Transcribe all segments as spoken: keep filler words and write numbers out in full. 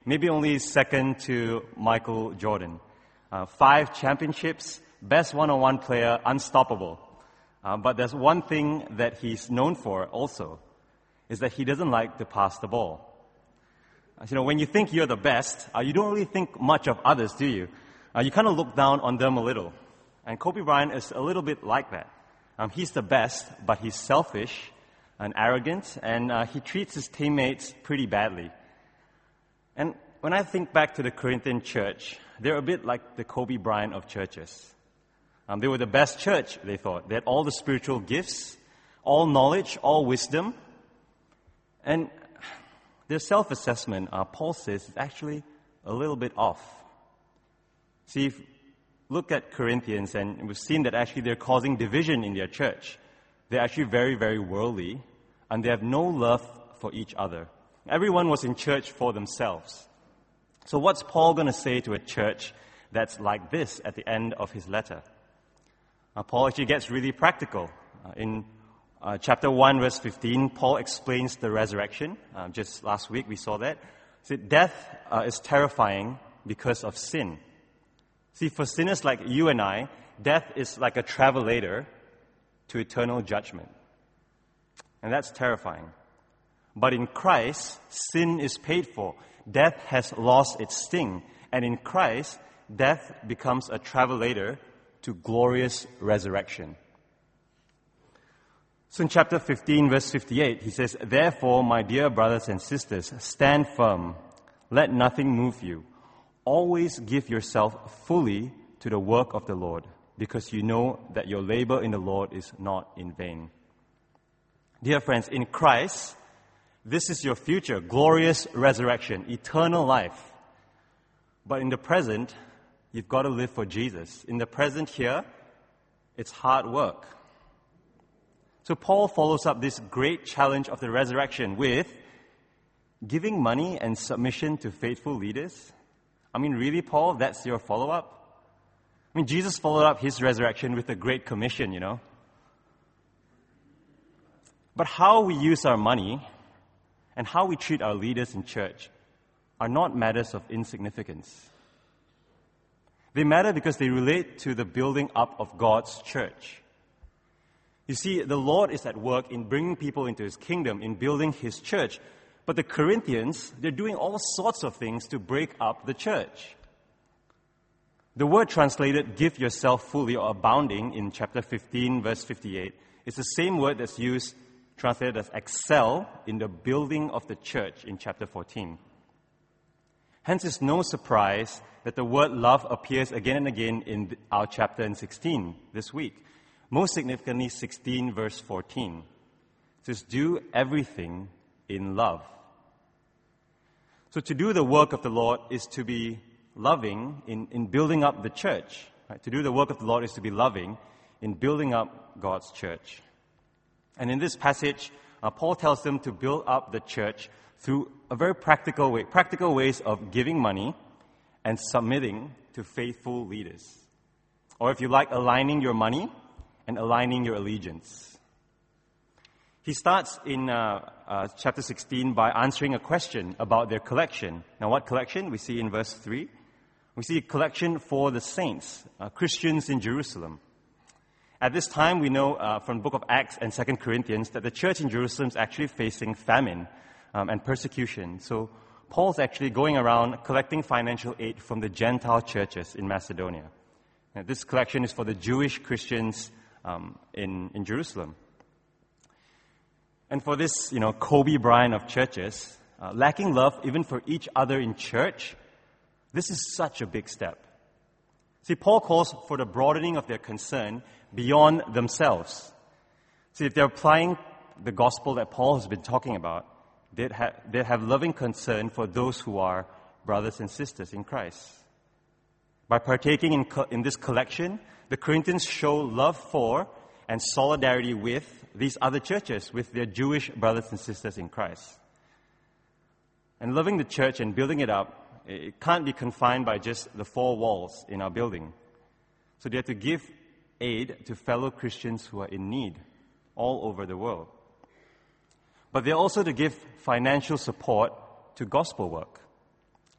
maybe only second to Michael Jordan. Uh, five championships, best one-on-one player, unstoppable. Uh, but there's one thing that he's known for also, is that he doesn't like to pass the ball. Uh, you know, when you think you're the best, uh, you don't really think much of others, do you? Uh, you kind of look down on them a little. And Kobe Bryant is a little bit like that. Um, he's the best, but he's selfish and arrogant, and uh, he treats his teammates pretty badly. And when I think back to the Corinthian church, they're a bit like the Kobe Bryant of churches. Um, they were the best church, they thought. They had all the spiritual gifts, all knowledge, all wisdom. And their self-assessment, uh, Paul says, is actually a little bit off. See, if look at Corinthians, and we've seen that actually they're causing division in their church. They're actually very, very worldly, and they have no love for each other. Everyone was in church for themselves. So what's Paul going to say to a church that's like this at the end of his letter? Uh, Paul actually gets really practical. Uh, in uh, chapter one, verse fifteen, Paul explains the resurrection. Uh, just last week we saw that. See, death uh, is terrifying because of sin. See, for sinners like you and I, death is like a travelator to eternal judgment. And that's terrifying. But in Christ, sin is paid for. Death has lost its sting. And in Christ, death becomes a travelator to glorious resurrection. So in chapter fifteen, verse fifty-eight, he says, "Therefore, my dear brothers and sisters, stand firm. Let nothing move you. Always give yourself fully to the work of the Lord, because you know that your labor in the Lord is not in vain." Dear friends, in Christ, this is your future, glorious resurrection, eternal life. But in the present, you've got to live for Jesus. In the present here, it's hard work. So Paul follows up this great challenge of the resurrection with giving money and submission to faithful leaders. I mean, really, Paul, that's your follow-up? I mean, Jesus followed up his resurrection with a great commission, you know. But how we use our money and how we treat our leaders in church are not matters of insignificance. They matter because they relate to the building up of God's church. You see, the Lord is at work in bringing people into His kingdom, in building His church. But the Corinthians, they're doing all sorts of things to break up the church. The word translated, "give yourself fully" or "abounding" in chapter fifteen, verse fifty-eight, is the same word that's used, translated as "excel" in the building of the church in chapter fourteen. Hence, it's no surprise that the word love appears again and again in our chapter in sixteen this week. Most significantly, sixteen, verse fourteen. It says, "Do everything in love." So to do the work of the Lord is to be loving in, in building up the church. Right? To do the work of the Lord is to be loving in building up God's church. And in this passage, uh, Paul tells them to build up the church through a very practical way, practical ways of giving money and submitting to faithful leaders. Or if you like, aligning your money and aligning your allegiance. He starts in uh, uh, chapter sixteen by answering a question about their collection. Now, what collection? We see in verse three. We see a collection for the saints, uh, Christians in Jerusalem. At this time, we know uh, from the book of Acts and Second Corinthians that the church in Jerusalem is actually facing famine um, and persecution. So Paul's actually going around collecting financial aid from the Gentile churches in Macedonia. Now, this collection is for the Jewish Christians um, in, in Jerusalem. And for this, you know, Kobe Bryant of churches, uh, lacking love even for each other in church, this is such a big step. See, Paul calls for the broadening of their concern beyond themselves. See, if they're applying the gospel that Paul has been talking about, they'd, ha- they'd have loving concern for those who are brothers and sisters in Christ. By partaking in, co- in this collection, the Corinthians show love for and solidarity with these other churches, with their Jewish brothers and sisters in Christ. And loving the church and building it up, it can't be confined by just the four walls in our building. So they have to give aid to fellow Christians who are in need all over the world. But they're also to give financial support to gospel work.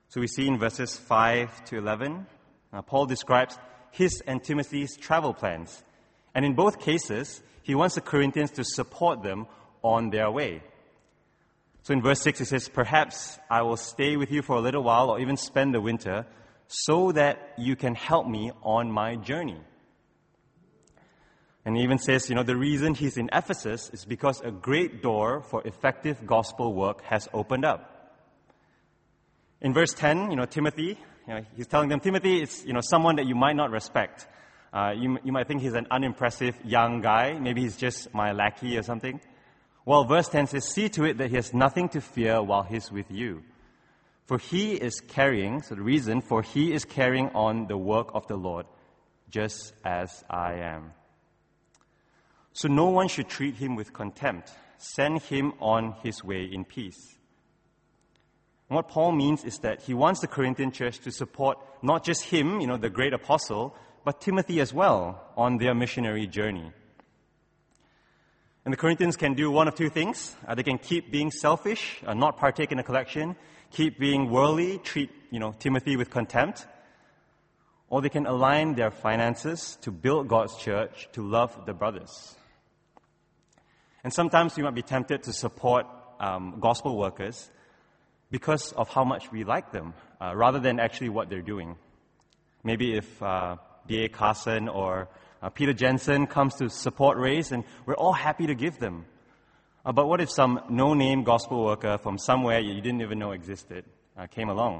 So we see in verses five to eleven, uh, Paul describes his and Timothy's travel plans. And in both cases, he wants the Corinthians to support them on their way. So in verse six, it says, "Perhaps I will stay with you for a little while or even spend the winter so that you can help me on my journey." And he even says, you know, the reason he's in Ephesus is because a great door for effective gospel work has opened up. In verse ten, you know, Timothy, you know, he's telling them, Timothy is, you know, someone that you might not respect. Uh, you, you might think he's an unimpressive young guy. Maybe he's just my lackey or something. Well, verse ten says, "See to it that he has nothing to fear while he's with you. For he is carrying," so the reason, "for he is carrying on the work of the Lord, just as I am." So no one should treat him with contempt. Send him on his way in peace. And what Paul means is that he wants the Corinthian church to support not just him, you know, the great apostle, but Timothy as well on their missionary journey. And the Corinthians can do one of two things. Uh, they can keep being selfish, uh, not partake in the collection, keep being worldly, treat, you know, Timothy with contempt, or they can align their finances to build God's church, to love the brothers. And sometimes we might be tempted to support um, gospel workers because of how much we like them, uh, rather than actually what they're doing. Maybe if uh, D A Carson or uh, Peter Jensen comes to support Race, and we're all happy to give them. Uh, but what if some no-name gospel worker from somewhere you didn't even know existed uh, came along?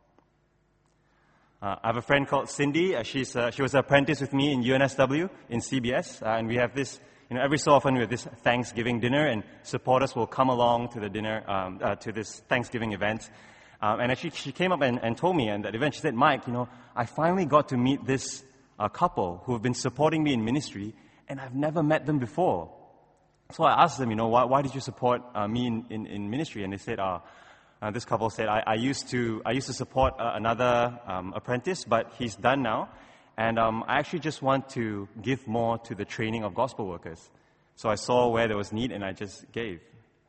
Uh, I have a friend called Cindy. Uh, she's uh, she was an apprentice with me in U N S W in C B S, uh, and we have this. You know, every so often we have this Thanksgiving dinner, and supporters will come along to the dinner, um, uh, to this Thanksgiving event. Um, and actually, she came up and, and told me, and at the event, she said, "Mike, you know, I finally got to meet this uh, couple who have been supporting me in ministry, and I've never met them before." So I asked them, you know, why, why did you support uh, me in, in, in ministry? And they said, uh, uh, this couple said, I, I used to I used to support uh, another um, apprentice, but he's done now. And um, I actually just want to give more to the training of gospel workers. So I saw where there was need, and I just gave.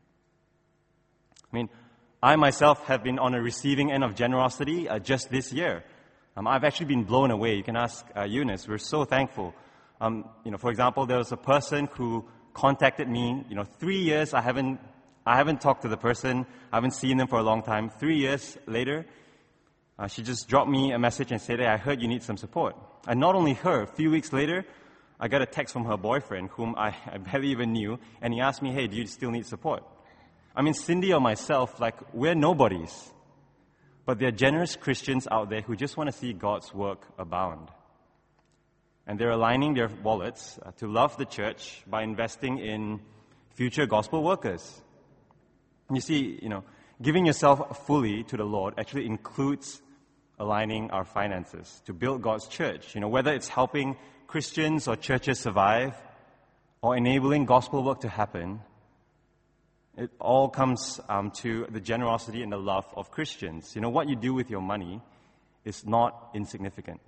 I mean, I myself have been on a receiving end of generosity uh, just this year. Um, I've actually been blown away. You can ask uh, Eunice. We're so thankful. Um, you know, for example, there was a person who contacted me. You know, three years I haven't I haven't talked to the person. I haven't seen them for a long time. Three years later, Uh, she just dropped me a message and said, "Hey, I heard you need some support." And not only her, a few weeks later, I got a text from her boyfriend, whom I, I barely even knew, and he asked me, "Hey, do you still need support?" I mean, Cindy or myself, like, we're nobodies. But there are generous Christians out there who just want to see God's work abound. And they're aligning their wallets uh, to love the church by investing in future gospel workers. You see, you know, giving yourself fully to the Lord actually includes aligning our finances to build God's church. You know, whether it's helping Christians or churches survive or enabling gospel work to happen, it all comes um, to the generosity and the love of Christians. You know, what you do with your money is not insignificant.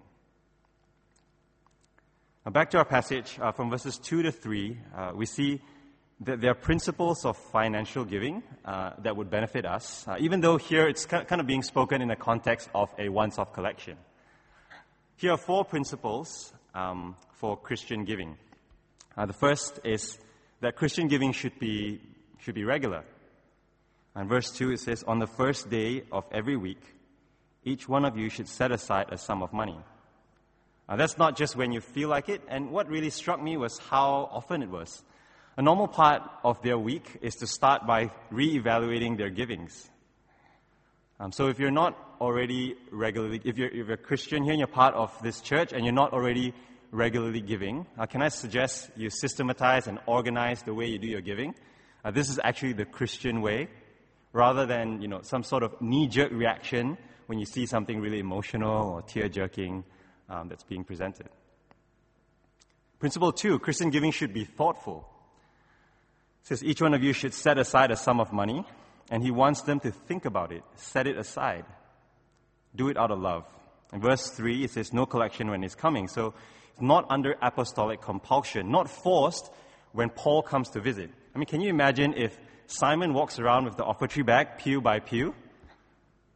Now back to our passage uh, from verses two to three, uh, we see that there are principles of financial giving uh, that would benefit us, uh, even though here it's kind of being spoken in the context of a once-off collection. Here are four principles um, for Christian giving. Uh, the first is that Christian giving should be should be regular. And verse two, it says, "On the first day of every week, each one of you should set aside a sum of money." Uh, that's not just when you feel like it, and what really struck me was how often it was. A normal part of their week is to start by re-evaluating their givings. Um, so if you're not already regularly, if you're, if you're a Christian here and you're part of this church and you're not already regularly giving, uh, can I suggest you systematize and organize the way you do your giving? Uh, this is actually the Christian way, rather than, you know, some sort of knee-jerk reaction when you see something really emotional or tear-jerking um, that's being presented. Principle two, Christian giving should be thoughtful. It says each one of you should set aside a sum of money, and he wants them to think about it, set it aside. Do it out of love. In verse three, it says no collection when it's coming. So it's not under apostolic compulsion, not forced when Paul comes to visit. I mean, can you imagine if Simon walks around with the offertory bag, pew by pew?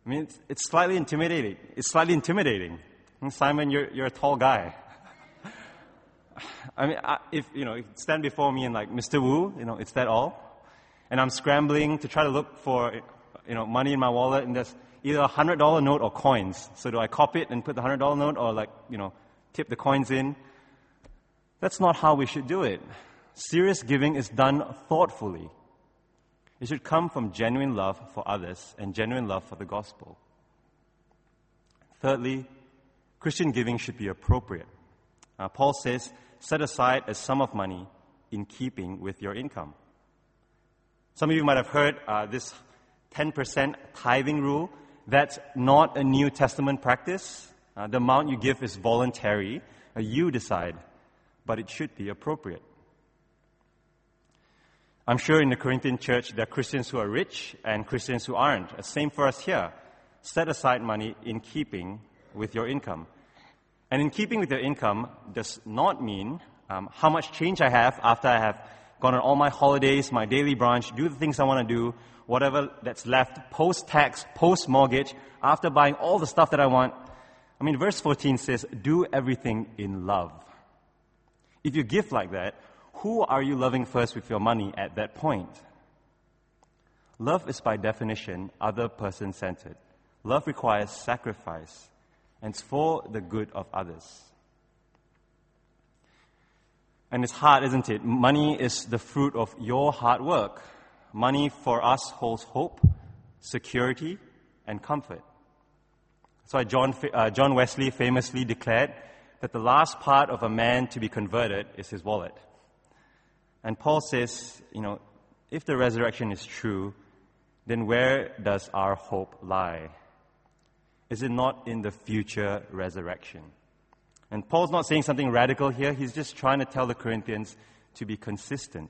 I mean, it's, it's slightly intimidating. It's slightly intimidating. And Simon, you're you're a tall guy. I mean, I, if you know, if you stand before me and like, Mister Wu, you know, it's that all, and I'm scrambling to try to look for, you know, money in my wallet, and there's either a hundred dollar note or coins. So do I copy it and put the hundred dollar note, or like, you know, tip the coins in? That's not how we should do it. Serious giving is done thoughtfully. It should come from genuine love for others and genuine love for the gospel. Thirdly, Christian giving should be appropriate. Uh, Paul says, set aside a sum of money in keeping with your income. Some of you might have heard uh, this ten percent tithing rule. That's not a New Testament practice. Uh, the amount you give is voluntary. Uh, you decide. But it should be appropriate. I'm sure in the Corinthian church there are Christians who are rich and Christians who aren't. Uh, same for us here. Set aside money in keeping with your income. And in keeping with your income does not mean um, how much change I have after I have gone on all my holidays, my daily brunch, do the things I want to do, whatever that's left, post-tax, post-mortgage, after buying all the stuff that I want. I mean, verse fourteen says, do everything in love. If you give like that, who are you loving first with your money at that point? Love is by definition other person-centered. Love requires sacrifice, and it's for the good of others. And it's hard, isn't it? Money is the fruit of your hard work. Money for us holds hope, security, and comfort. That's why John, uh, John Wesley famously declared that the last part of a man to be converted is his wallet. And Paul says, you know, if the resurrection is true, then where does our hope lie? Is it not in the future resurrection? And Paul's not saying something radical here. He's just trying to tell the Corinthians to be consistent.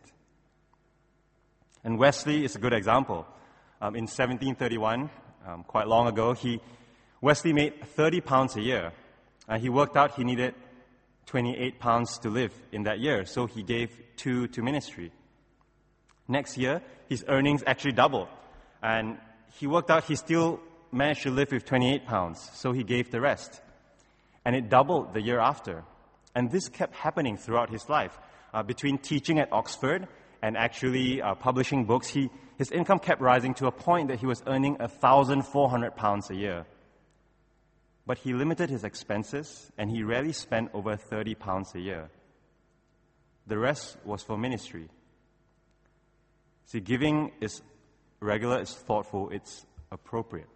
And Wesley is a good example. Um, in seventeen thirty-one, um, quite long ago, he Wesley made thirty pounds a year. And he worked out he needed twenty-eight pounds to live in that year, so he gave two to ministry. Next year, his earnings actually doubled. And he worked out he still managed to live with twenty-eight pounds, so he gave the rest. And it doubled the year after. And this kept happening throughout his life. Uh, between teaching at Oxford and actually uh, publishing books, he, his income kept rising to a point that he was earning one thousand four hundred pounds a year. But he limited his expenses, and he rarely spent over thirty pounds a year. The rest was for ministry. See, giving is regular, it's thoughtful, it's appropriate.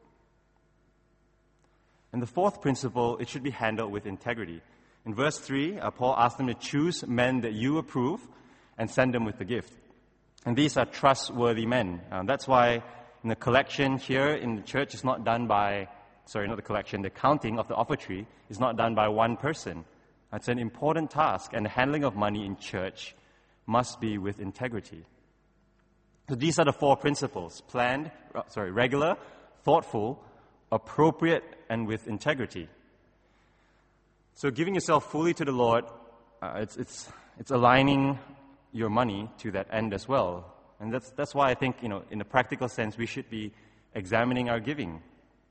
And the fourth principle, it should be handled with integrity. In verse three, uh, Paul asked them to choose men that you approve and send them with the gift. And these are trustworthy men. Um, that's why in the collection here in the church is not done by, sorry, not the collection, the counting of the offertory is not done by one person. It's an important task, and the handling of money in church must be with integrity. So these are the four principles: planned, uh, sorry, regular, thoughtful, appropriate, and with integrity. So giving yourself fully to the Lord, uh, it's, it's, it's aligning your money to that end as well. And that's, that's why I think, you know, in a practical sense, we should be examining our giving.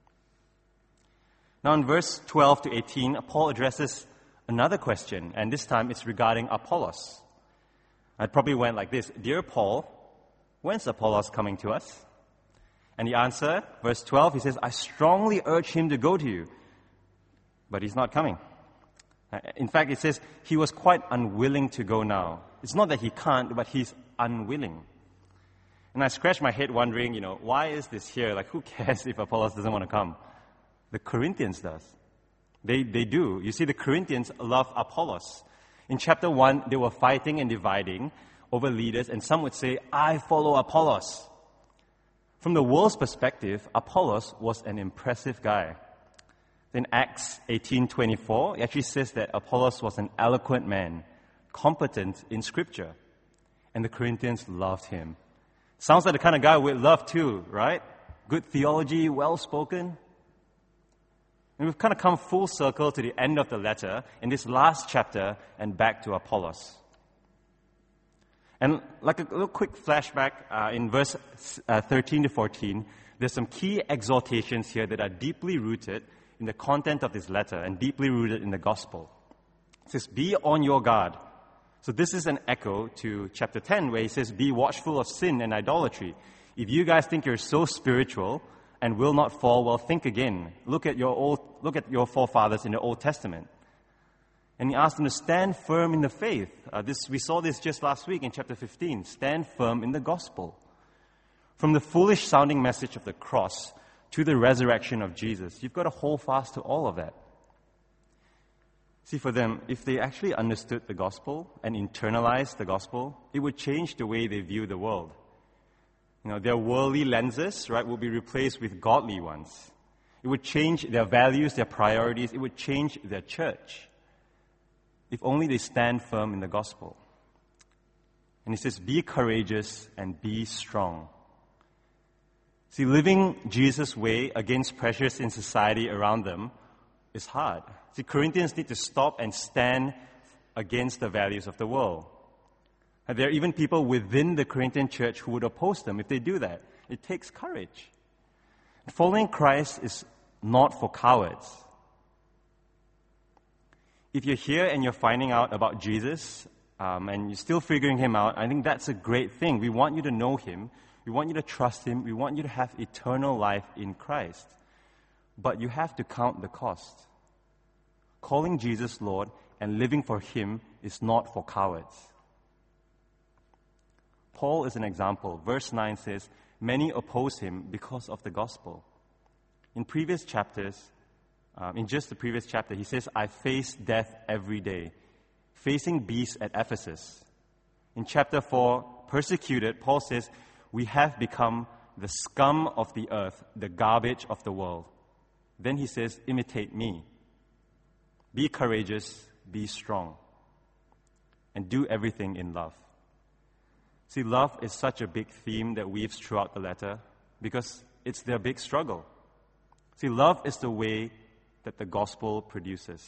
Now in verse twelve to eighteen, Paul addresses another question, and this time it's regarding Apollos. It probably went like this: Dear Paul, when's Apollos coming to us? And the answer, verse twelve, he says, I strongly urge him to go to you, but he's not coming. In fact, it says he was quite unwilling to go now. It's not that he can't, but he's unwilling. And I scratched my head wondering, you know, why is this here? Like, who cares if Apollos doesn't want to come? The Corinthians does. They, they do. You see, the Corinthians love Apollos. In chapter one, they were fighting and dividing over leaders, and some would say, I follow Apollos. From the world's perspective, Apollos was an impressive guy. In Acts eighteen twenty-four, it actually says that Apollos was an eloquent man, competent in Scripture. And the Corinthians loved him. Sounds like the kind of guy we'd love too, right? Good theology, well-spoken. And we've kind of come full circle to the end of the letter in this last chapter and back to Apollos. And like a little quick flashback, uh, in verse uh, thirteen to fourteen, There's some key exhortations here that are deeply rooted in the content of this letter and deeply rooted in the gospel. It says, be on your guard. So this is an echo to chapter ten, where he says, be watchful of sin and idolatry. If you guys think you're so spiritual and will not fall, well, think again. Look at your old, look at your forefathers in the Old Testament. And he asked them to stand firm in the faith. Uh, this, we saw this just last week in chapter fifteen. Stand firm in the gospel. From the foolish sounding message of the cross to the resurrection of Jesus, you've got to hold fast to all of that. See, for them, if they actually understood the gospel and internalized the gospel, it would change the way they view the world. You know, their worldly lenses, right, will be replaced with godly ones. It would change their values, their priorities. It would change their church. If only they stand firm in the gospel. And he says, be courageous and be strong. See, living Jesus' way against pressures in society around them is hard. See, Corinthians need to stop and stand against the values of the world. And there are even people within the Corinthian church who would oppose them if they do that. It takes courage. Following Christ is not for cowards. If you're here and you're finding out about Jesus um, and you're still figuring him out, I think that's a great thing. We want you to know him. We want you to trust him. We want you to have eternal life in Christ. But you have to count the cost. Calling Jesus Lord and living for him is not for cowards. Paul is an example. Verse nine says, many oppose him because of the gospel. In previous chapters, um, in just the previous chapter, he says, I face death every day, facing beasts at Ephesus. In chapter four, persecuted, Paul says, we have become the scum of the earth, the garbage of the world. Then he says, imitate me. Be courageous, be strong, and do everything in love. See, love is such a big theme that weaves throughout the letter because it's their big struggle. See, love is the way that the gospel produces.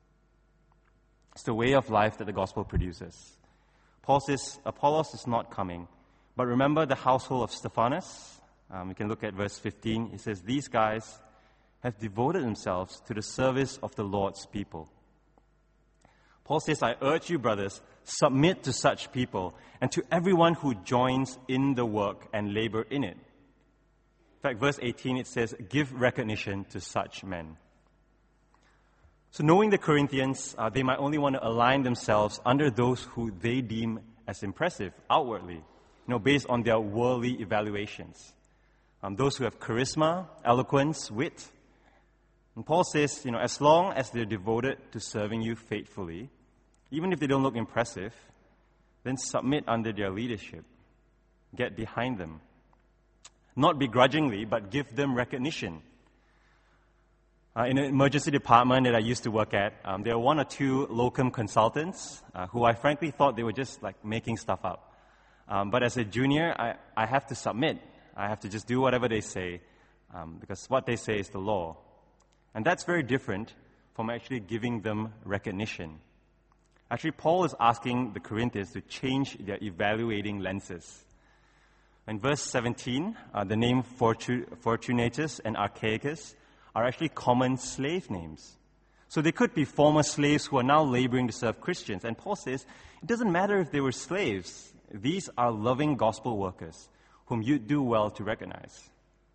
It's the way of life that the gospel produces. Paul says, Apollos is not coming, but remember the household of Stephanas? Um, we can look at verse fifteen. He says, these guys have devoted themselves to the service of the Lord's people. Paul says, I urge you, brothers, submit to such people and to everyone who joins in the work and labor in it. In fact, verse eighteen, it says, give recognition to such men. So knowing the Corinthians, uh, they might only want to align themselves under those who they deem as impressive outwardly, you know, based on their worldly evaluations. Um, those who have charisma, eloquence, wit. And Paul says, you know, as long as they're devoted to serving you faithfully, even if they don't look impressive, then submit under their leadership. Get behind them. Not begrudgingly, but give them recognition. Uh, in an emergency department that I used to work at, um, there were one or two locum consultants uh, who I frankly thought they were just like making stuff up. Um, but as a junior, I, I have to submit. I have to just do whatever they say um, because what they say is the law. And that's very different from actually giving them recognition. Actually, Paul is asking the Corinthians to change their evaluating lenses. In verse seventeen, uh, the name Fortu- Fortunatus and Archaicus are actually common slave names. So they could be former slaves who are now laboring to serve Christians. And Paul says, it doesn't matter if they were slaves. These are loving gospel workers whom you do well to recognize.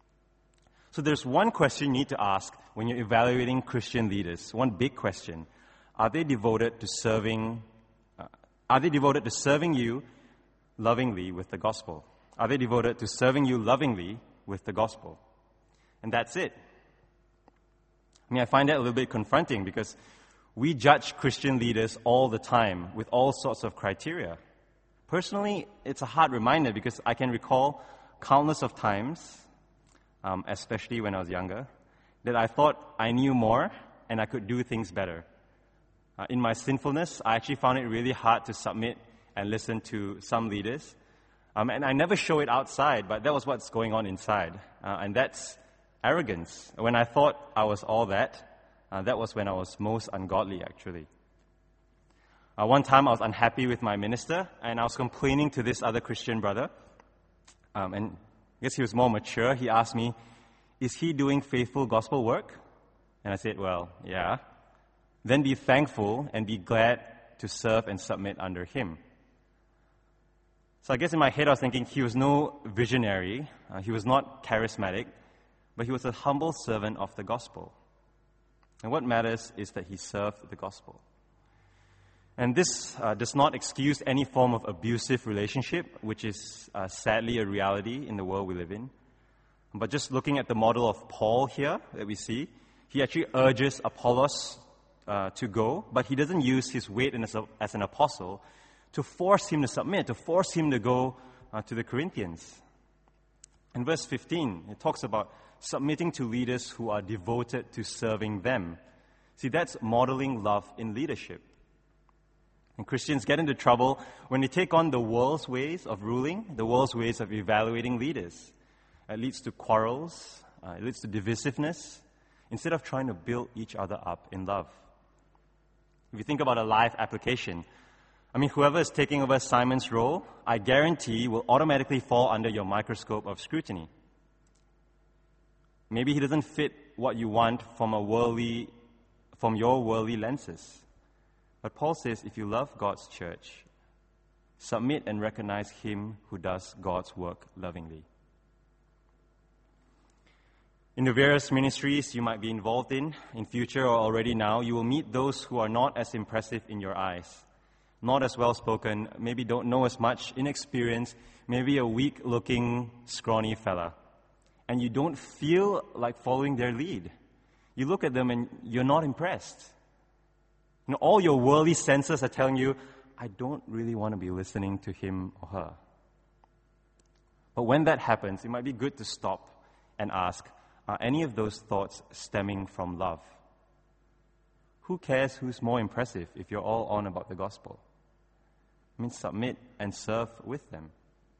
So there's one question you need to ask when you're evaluating Christian leaders. One big question. Are they devoted to serving, uh, are they devoted to serving you lovingly with the gospel? Are they devoted to serving you lovingly with the gospel? And that's it. I mean, I find that a little bit confronting because we judge Christian leaders all the time with all sorts of criteria. Personally, it's a hard reminder because I can recall countless of times, um, especially when I was younger, that I thought I knew more and I could do things better. Uh, in my sinfulness, I actually found it really hard to submit and listen to some leaders. Um, and I never show it outside, but that was what's going on inside. Uh, and that's arrogance. When I thought I was all that, uh, that was when I was most ungodly, actually. Uh, one time I was unhappy with my minister, and I was complaining to this other Christian brother. Um, and I guess he was more mature. He asked me, is he doing faithful gospel work? And I said, well, yeah. Then be thankful and be glad to serve and submit under him. So I guess in my head I was thinking he was no visionary, uh, he was not charismatic, but he was a humble servant of the gospel. And what matters is that he served the gospel. And this uh, does not excuse any form of abusive relationship, which is uh, sadly a reality in the world we live in. But just looking at the model of Paul here that we see, he actually urges Apollos uh, to go, but he doesn't use his weight as, a, as an apostle to force him to submit, to force him to go uh, to the Corinthians. In verse fifteen, it talks about submitting to leaders who are devoted to serving them. See, that's modeling love in leadership. And Christians get into trouble when they take on the world's ways of ruling, the world's ways of evaluating leaders. It leads to quarrels, uh, it leads to divisiveness, instead of trying to build each other up in love. If you think about a life application, I mean, whoever is taking over Simon's role, I guarantee will automatically fall under your microscope of scrutiny. Maybe he doesn't fit what you want from a worldly, from your worldly lenses. But Paul says, if you love God's church, submit and recognize him who does God's work lovingly. In the various ministries you might be involved in, in future or already now, you will meet those who are not as impressive in your eyes, not as well-spoken, maybe don't know as much, inexperienced, maybe a weak-looking, scrawny fella. And you don't feel like following their lead. You look at them and you're not impressed. You know, all your worldly senses are telling you, I don't really want to be listening to him or her. But when that happens, it might be good to stop and ask, are any of those thoughts stemming from love? Who cares who's more impressive if you're all on about the gospel? I mean, submit and serve with them.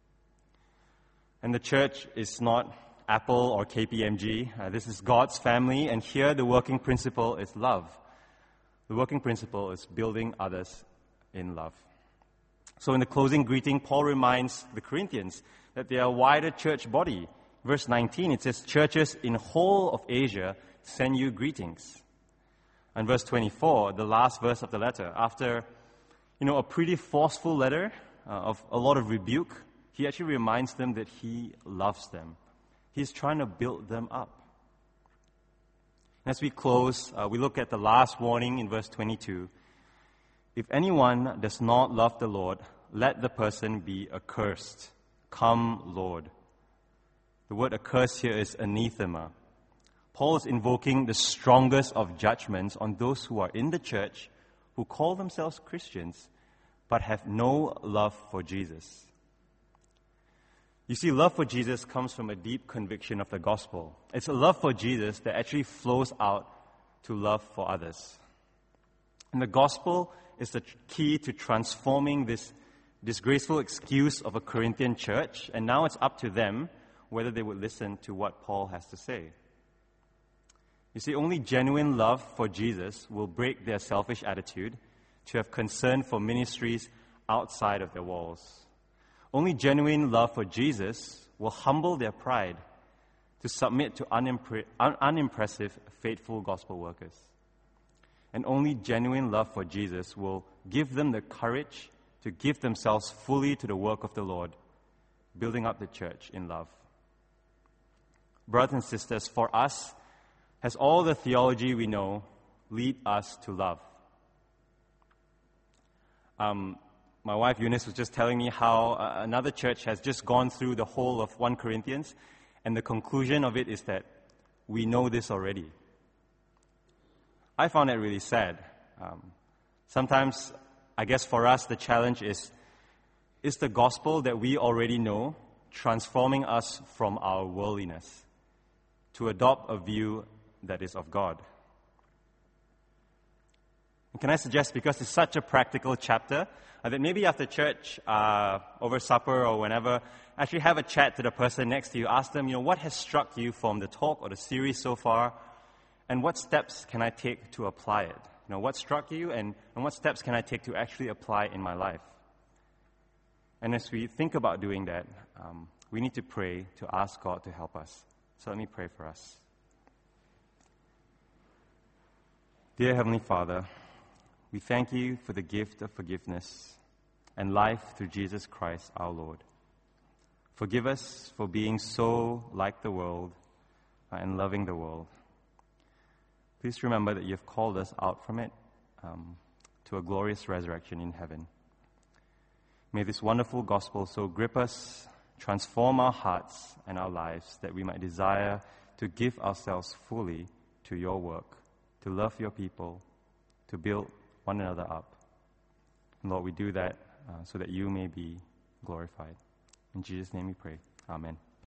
And the church is not Apple or K P M G. Uh, this is God's family, and here the working principle is love. The working principle is building others in love. So in the closing greeting, Paul reminds the Corinthians that they are a wider church body. Verse nineteen, it says, churches in whole of Asia send you greetings. And verse twenty-four, the last verse of the letter, after, you know, a pretty forceful letter uh, of a lot of rebuke, he actually reminds them that he loves them. He's trying to build them up. As we close, uh, we look at the last warning in verse twenty-two. If anyone does not love the Lord, let the person be accursed. Come, Lord. The word accursed here is anathema. Paul is invoking the strongest of judgments on those who are in the church, who call themselves Christians, but have no love for Jesus. You see, love for Jesus comes from a deep conviction of the gospel. It's a love for Jesus that actually flows out to love for others. And the gospel is the key to transforming this disgraceful excuse of a Corinthian church, and now it's up to them whether they would listen to what Paul has to say. You see, only genuine love for Jesus will break their selfish attitude to have concern for ministries outside of their walls. Only genuine love for Jesus will humble their pride to submit to unimpre- un- unimpressive, faithful gospel workers. And only genuine love for Jesus will give them the courage to give themselves fully to the work of the Lord, building up the church in love. Brothers and sisters, for us, has all the theology we know lead us to love? Um, my wife Eunice was just telling me how uh, another church has just gone through the whole of First Corinthians, and the conclusion of it is that we know this already. I found that really sad. Um, sometimes, I guess for us, the challenge is, is the gospel that we already know transforming us from our worldliness to adopt a view that is of God? And can I suggest, because it's such a practical chapter, uh, that maybe after church, uh, over supper or whenever, actually have a chat to the person next to you. Ask them, you know, what has struck you from the talk or the series so far, and what steps can I take to apply it? You know, what struck you, and, and what steps can I take to actually apply in my life? And as we think about doing that, um, we need to pray to ask God to help us. So let me pray for us. Dear Heavenly Father, we thank you for the gift of forgiveness and life through Jesus Christ our Lord. Forgive us for being so like the world and loving the world. Please remember that you have called us out from it um, to a glorious resurrection in heaven. May this wonderful gospel so grip us, transform our hearts and our lives, that we might desire to give ourselves fully to your work, to love your people, to build one another up. And Lord, we do that uh, so that you may be glorified. In Jesus' name we pray. Amen.